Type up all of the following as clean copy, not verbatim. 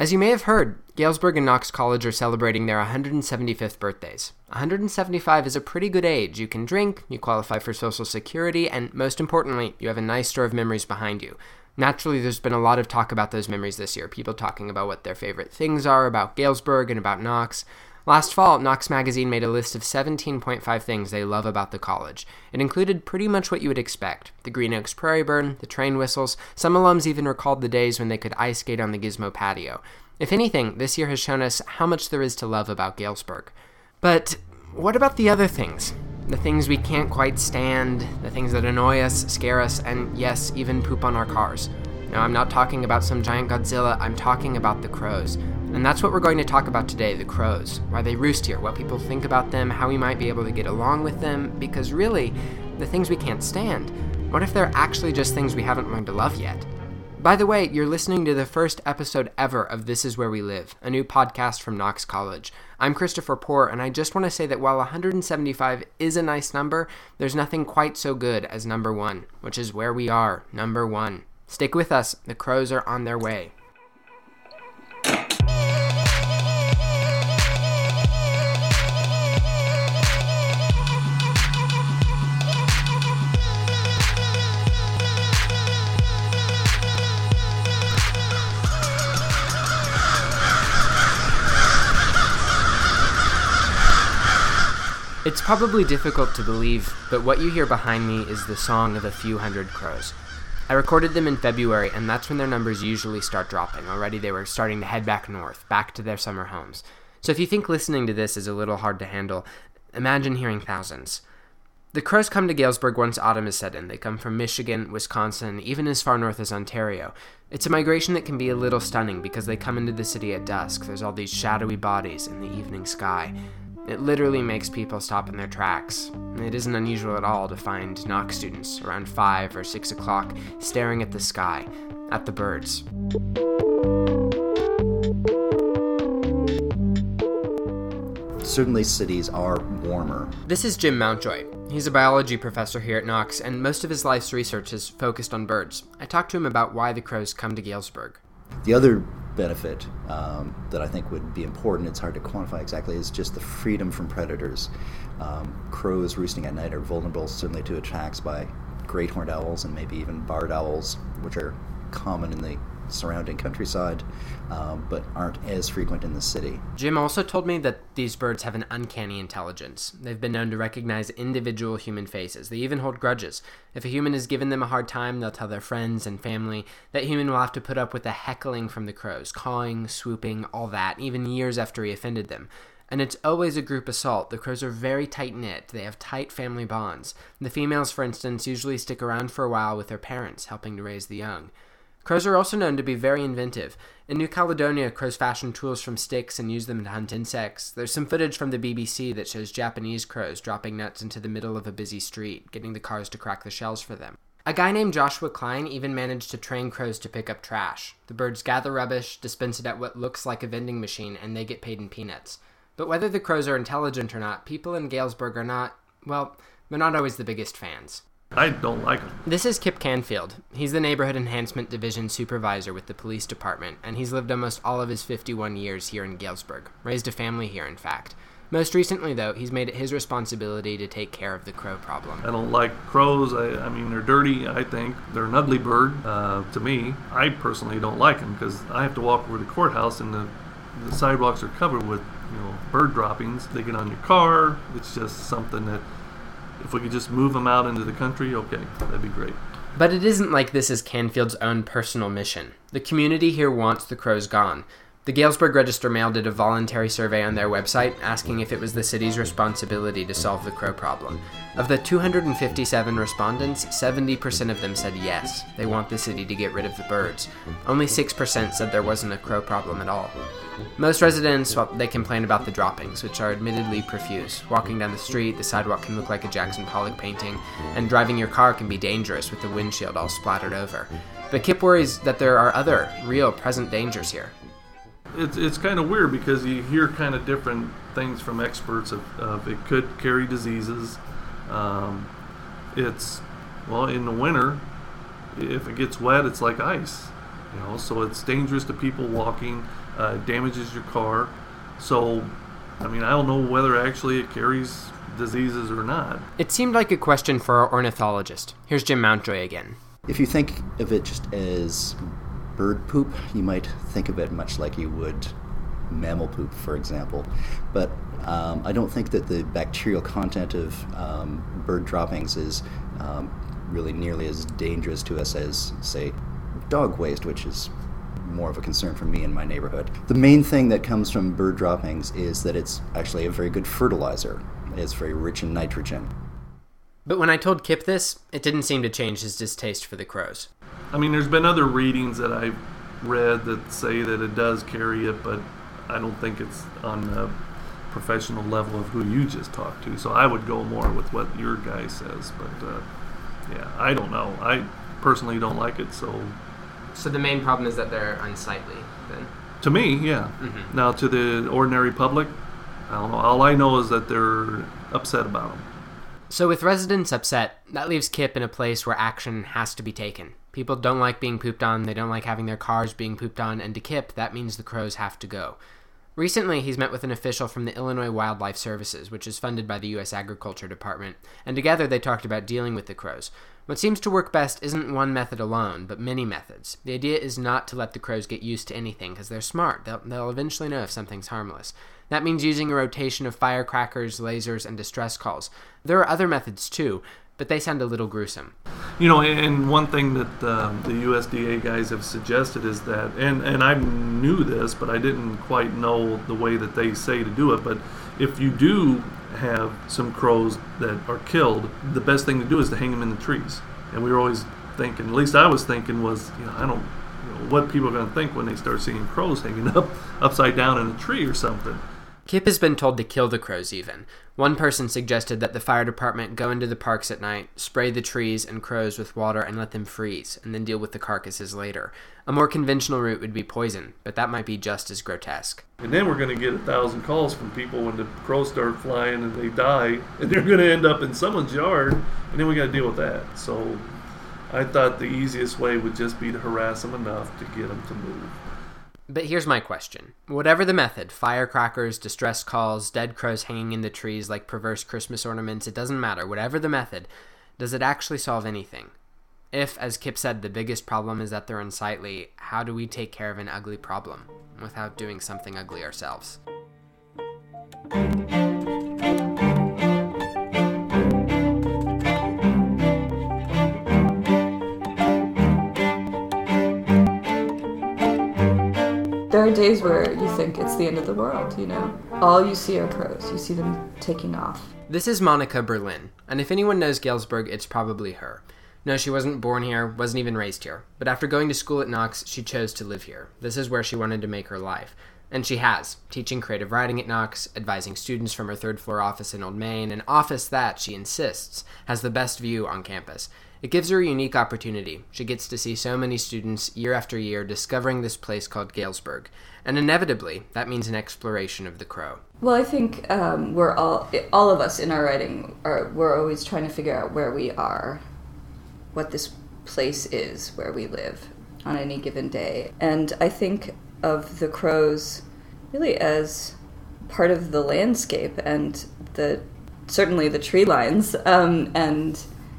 As you may have heard, Galesburg and Knox College are celebrating their 175th birthdays. 175 is a pretty good age. You can drink, you qualify for Social Security, and most importantly, you have a nice store of memories behind you. Naturally, there's been a lot of talk about those memories this year, people talking about what their favorite things are about Galesburg and about Knox. Last fall, Knox Magazine made a list of 17.5 things they love about the college. It included pretty much what you would expect. The Green Oaks Prairie Burn, the train whistles. Some alums even recalled the days when they could ice skate on the Gizmo patio. If anything, this year has shown us how much there is to love about Galesburg. But what about the other things? The things we can't quite stand, the things that annoy us, scare us, and yes, even poop on our cars. Now, I'm not talking about some giant Godzilla, I'm talking about the crows. And that's what we're going to talk about today, the crows. Why they roost here, what people think about them, how we might be able to get along with them, because really, the things we can't stand, what if they're actually just things we haven't learned to love yet? By the way, you're listening to the first episode ever of This Is Where We Live, a new podcast from Knox College. I'm Christopher Poore, and I just want to say that while 175 is a nice number, there's nothing quite so good as number 1, which is where we are, number 1. Stick with us, the crows are on their way. It's probably difficult to believe, but what you hear behind me is the song of a few hundred crows. I recorded them in February, and that's when their numbers usually start dropping. Already they were starting to head back north, back to their summer homes. So if you think listening to this is a little hard to handle, imagine hearing thousands. The crows come to Galesburg once autumn is set in. They come from Michigan, Wisconsin, even as far north as Ontario. It's a migration that can be a little stunning because they come into the city at dusk. There's all these shadowy bodies in the evening sky. It literally makes people stop in their tracks. It isn't unusual at all to find Knox students around 5 or 6 o'clock staring at the sky, at the birds. Certainly cities are warmer. This is Jim Mountjoy. He's a biology professor here at Knox, and most of his life's research is focused on birds. I talked to him about why the crows come to Galesburg. The other benefit that I think would be important, it's hard to quantify exactly, is just the freedom from predators. Crows roosting at night are vulnerable certainly to attacks by great horned owls and maybe even barred owls, which are common in the surrounding countryside, but aren't as frequent in the city. Jim also told me that these birds have an uncanny intelligence. They've been known to recognize individual human faces. They even hold grudges. If a human has given them a hard time, they'll tell their friends and family. That human will have to put up with the heckling from the crows, cawing, swooping, all that, even years after he offended them. And it's always a group assault. The crows are very tight-knit. They have tight family bonds. The females, for instance, usually stick around for a while with their parents, helping to raise the young. Crows are also known to be very inventive. In New Caledonia, crows fashion tools from sticks and use them to hunt insects. There's some footage from the BBC that shows Japanese crows dropping nuts into the middle of a busy street, getting the cars to crack the shells for them. A guy named Joshua Klein even managed to train crows to pick up trash. The birds gather rubbish, dispense it at what looks like a vending machine, and they get paid in peanuts. But whether the crows are intelligent or not, people in Galesburg are not, well, they're not always the biggest fans. I don't like them. This is Kip Canfield. He's the Neighborhood Enhancement Division Supervisor with the police department, and he's lived almost all of his 51 years here in Galesburg. Raised a family here, in fact. Most recently, though, he's made it his responsibility to take care of the crow problem. I don't like crows. I mean, they're dirty, I think. They're an ugly bird to me. I personally don't like them because I have to walk over to the courthouse and the sidewalks are covered with, bird droppings. They get on your car. It's just something that if we could just move them out into the country, okay, that'd be great. But it isn't like this is Canfield's own personal mission. The community here wants the crows gone. The Galesburg Register-Mail did a voluntary survey on their website asking if it was the city's responsibility to solve the crow problem. Of the 257 respondents, 70% of them said yes, they want the city to get rid of the birds. Only 6% said there wasn't a crow problem at all. Most residents, they complain about the droppings, which are admittedly profuse. Walking down the street, the sidewalk can look like a Jackson Pollock painting, and driving your car can be dangerous with the windshield all splattered over. But Kip worries that there are other, real, present dangers here. It's kind of weird because you hear kind of different things from experts of it could carry diseases. In the winter, if it gets wet, it's like ice. so it's dangerous to people walking, damages your car. So, I don't know whether actually it carries diseases or not. It seemed like a question for our ornithologist. Here's Jim Mountjoy again. If you think of it just as bird poop, you might think of it much like you would mammal poop, for example. But I don't think that the bacterial content of bird droppings is really nearly as dangerous to us as, say, dog waste, which is more of a concern for me in my neighborhood. The main thing that comes from bird droppings is that it's actually a very good fertilizer. It's very rich in nitrogen. But when I told Kip this, it didn't seem to change his distaste for the crows. There's been other readings that I've read that say that it does carry it, but I don't think it's on the professional level of who you just talked to. So I would go more with what your guy says. But, I don't know. I personally don't like it, so... So the main problem is that they're unsightly, then? To me, yeah. Mm-hmm. Now, to the ordinary public, I don't know. All I know is that they're upset about them. So with residents upset, that leaves Kip in a place where action has to be taken. People don't like being pooped on, they don't like having their cars being pooped on, and to Kip, that means the crows have to go. Recently, he's met with an official from the Illinois Wildlife Services, which is funded by the U.S. Agriculture Department, and together they talked about dealing with the crows. What seems to work best isn't one method alone, but many methods. The idea is not to let the crows get used to anything, because they're smart. They'll eventually know if something's harmless. That means using a rotation of firecrackers, lasers, and distress calls. There are other methods too, but they sound a little gruesome. And one thing that the USDA guys have suggested is that, and I knew this, but I didn't quite know the way that they say to do it, but if you do have some crows that are killed, the best thing to do is to hang them in the trees. And we were always thinking, at least I was thinking, was, what people are going to think when they start seeing crows hanging up upside down in a tree or something. Kip has been told to kill the crows even. One person suggested that the fire department go into the parks at night, spray the trees and crows with water and let them freeze, and then deal with the carcasses later. A more conventional route would be poison, but that might be just as grotesque. And then we're going to get 1,000 calls from people when the crows start flying and they die, and they're going to end up in someone's yard, and then we got to deal with that. So I thought the easiest way would just be to harass them enough to get them to move. But here's my question. Whatever the method, firecrackers, distress calls, dead crows hanging in the trees like perverse Christmas ornaments, it doesn't matter. Whatever the method, does it actually solve anything? If, as Kip said, the biggest problem is that they're unsightly, how do we take care of an ugly problem without doing something ugly ourselves? There are days where you think it's the end of the world, All you see are crows. You see them taking off. This is Monica Berlin, and if anyone knows Galesburg, it's probably her. No, she wasn't born here, wasn't even raised here, but after going to school at Knox, she chose to live here. This is where she wanted to make her life. And she has, teaching creative writing at Knox, advising students from her third-floor office in Old Main, an office that, she insists, has the best view on campus. It gives her a unique opportunity. She gets to see so many students year after year discovering this place called Galesburg. And inevitably, that means an exploration of the crow. Well, I think we're all of us in our writing, we're always trying to figure out where we are, what this place is, where we live on any given day. And I think of the crows really as part of the landscape and certainly the tree lines, and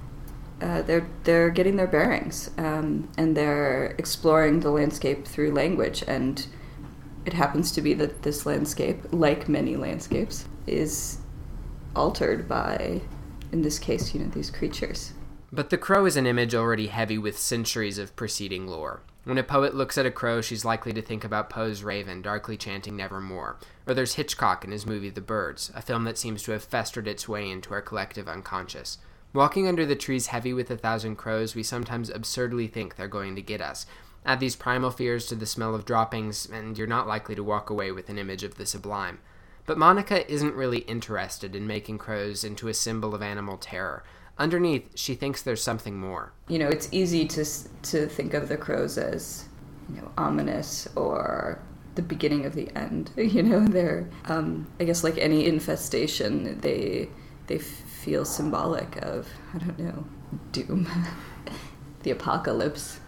they're getting their bearings, and they're exploring the landscape through language. And it happens to be that this landscape, like many landscapes, is altered by, in this case, these creatures. But the crow is an image already heavy with centuries of preceding lore. When a poet looks at a crow, she's likely to think about Poe's raven, darkly chanting nevermore. Or there's Hitchcock in his movie The Birds, a film that seems to have festered its way into our collective unconscious. Walking under the trees heavy with 1,000 crows, we sometimes absurdly think they're going to get us. Add these primal fears to the smell of droppings, and you're not likely to walk away with an image of the sublime. But Monica isn't really interested in making crows into a symbol of animal terror. Underneath, she thinks there's something more. It's easy to think of the crows as, ominous or the beginning of the end. They're, I guess like any infestation, they feel symbolic of, doom, the apocalypse.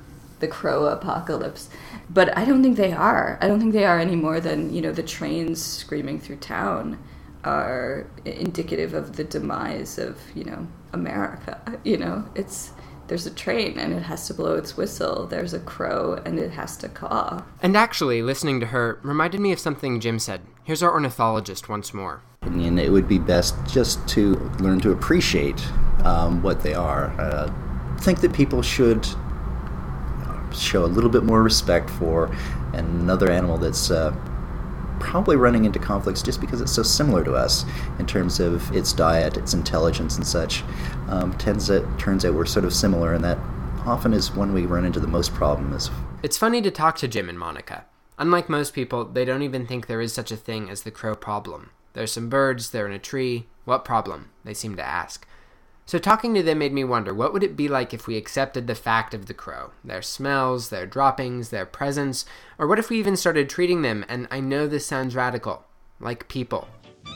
the crow apocalypse. But I don't think they are. I don't think they are any more than, the trains screaming through town are indicative of the demise of, America. There's a train and it has to blow its whistle. There's a crow and it has to caw. And actually, listening to her reminded me of something Jim said. Here's our ornithologist once more. And it would be best just to learn to appreciate what they are. I think that people should show a little bit more respect for another animal that's probably running into conflicts just because it's so similar to us in terms of its diet, its intelligence and such. Turns out we're sort of similar, and that often is when we run into the most problems. It's funny to talk to Jim and Monica. Unlike most people, they don't even think there is such a thing as the crow problem. There's some birds, they're in a tree. What problem? They seem to ask. So talking to them made me wonder, what would it be like if we accepted the fact of the crow? Their smells, their droppings, their presence, or what if we even started treating them, and I know this sounds radical, like people?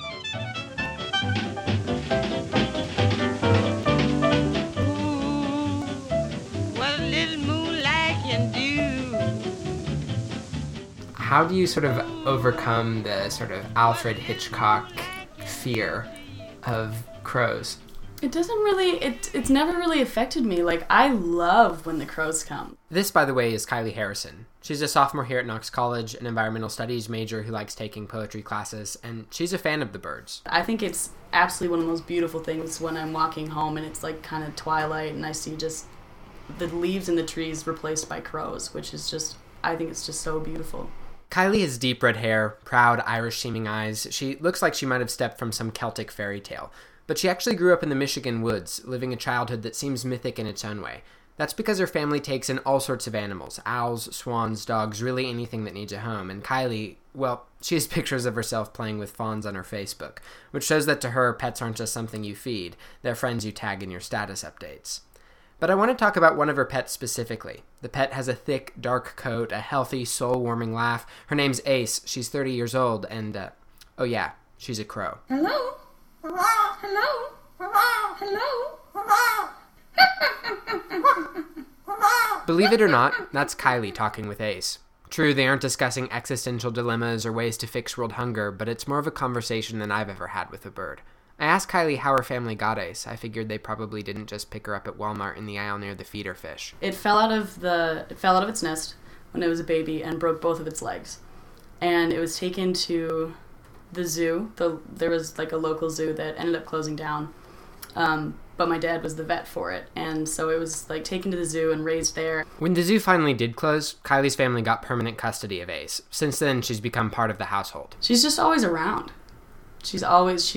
How do you sort of overcome the sort of Alfred Hitchcock fear of crows? It doesn't really, it's never really affected me. Like, I love when the crows come. This, by the way, is Kylie Harrison. She's a sophomore here at Knox College, an environmental studies major who likes taking poetry classes, and she's a fan of the birds. I think it's absolutely one of the most beautiful things when I'm walking home and it's like kind of twilight and I see just the leaves in the trees replaced by crows, which is just, I think it's just so beautiful. Kylie has deep red hair, proud Irish-seeming eyes. She looks like she might have stepped from some Celtic fairy tale. But she actually grew up in the Michigan woods, living a childhood that seems mythic in its own way. That's because her family takes in all sorts of animals, owls, swans, dogs, really anything that needs a home. And Kylie, well, she has pictures of herself playing with fawns on her Facebook, which shows that to her, pets aren't just something you feed, they're friends you tag in your status updates. But I want to talk about one of her pets specifically. The pet has a thick, dark coat, a healthy, soul-warming laugh. Her name's Ace. She's 30 years old, and, oh yeah, she's a crow. Hello? Hello? Hello? Believe it or not, that's Kylie talking with Ace. True, they aren't discussing existential dilemmas or ways to fix world hunger, but it's more of a conversation than I've ever had with a bird. I asked Kylie how her family got Ace. I figured they probably didn't just pick her up at Walmart in the aisle near the feeder fish. It fell out of its nest when it was a baby and broke both of its legs. And it was taken to the zoo. There was like a local zoo that ended up closing down. But my dad was the vet for it. And so it was like taken to the zoo and raised there. When the zoo finally did close, Kylie's family got permanent custody of Ace. Since then, she's become part of the household. She's just always around. She's always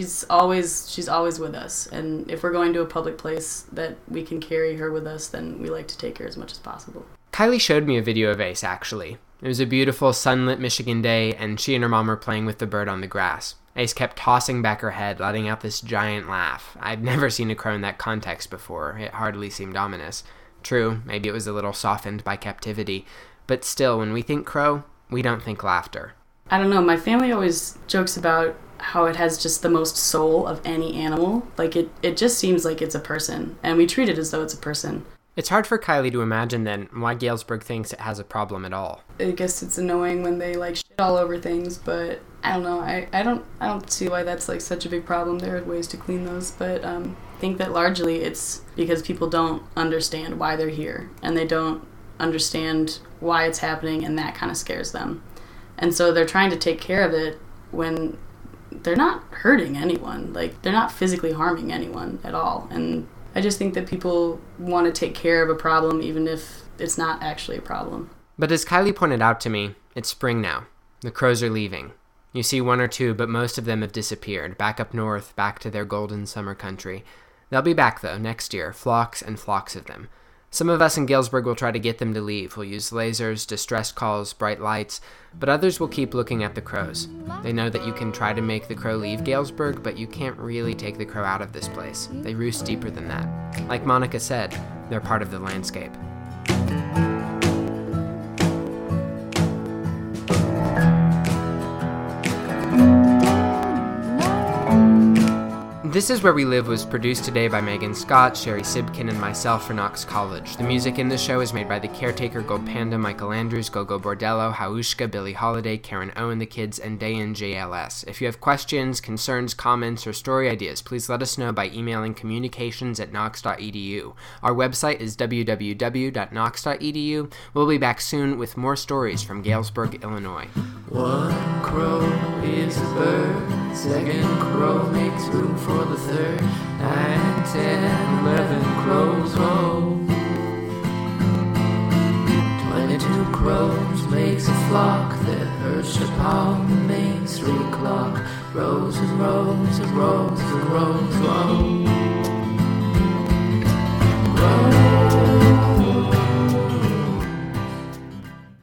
with us. And if we're going to a public place that we can carry her with us, then we like to take her as much as possible. Kylie showed me a video of Ace, actually. It was a beautiful sunlit Michigan day, and she and her mom were playing with the bird on the grass. Ace kept tossing back her head, letting out this giant laugh. I'd never seen a crow in that context before. It hardly seemed ominous. True, maybe it was a little softened by captivity. But still, when we think crow, we don't think laughter. I don't know, my family always jokes about how it has just the most soul of any animal. Like, it just seems like it's a person, and we treat it as though it's a person. It's hard for Kylie to imagine, then, why Galesburg thinks it has a problem at all. I guess it's annoying when they, like, shit all over things, but I don't know. I don't see why that's, like, such a big problem. There are ways to clean those, but I think that largely it's because people don't understand why they're here, and they don't understand why it's happening, and that kind of scares them. And so they're trying to take care of it when they're not hurting anyone. Like, they're not physically harming anyone at all, and I just think that people want to take care of a problem even if it's not actually a problem. But as Kylie pointed out to me, it's spring now. The crows are leaving. You see one or two, but most of them have disappeared, back up north, back to their golden summer country. They'll be back, though, next year, flocks and flocks of them. Some of us in Galesburg will try to get them to leave. We'll use lasers, distress calls, bright lights, but others will keep looking at the crows. They know that you can try to make the crow leave Galesburg, but you can't really take the crow out of this place. They roost deeper than that. Like Monica said, they're part of the landscape. This Is Where We Live was produced today by Megan Scott, Sherry Sibkin, and myself for Knox College. The music in this show is made by The Caretaker, Gold Panda, Michael Andrews, Gogo Bordello, Haushka, Billie Holiday, Karen O and the Kids, and Dayan JLS. If you have questions, concerns, comments, or story ideas, please let us know by emailing communications@knox.edu. Our website is www.knox.edu. We'll be back soon with more stories from Galesburg, Illinois. One crow is a bird, second crow makes room for the third, 9, 10, 11 crows home. 22 crows makes a flock that perch upon the main street clock, rows and rows and rows and rows, whoa. Crows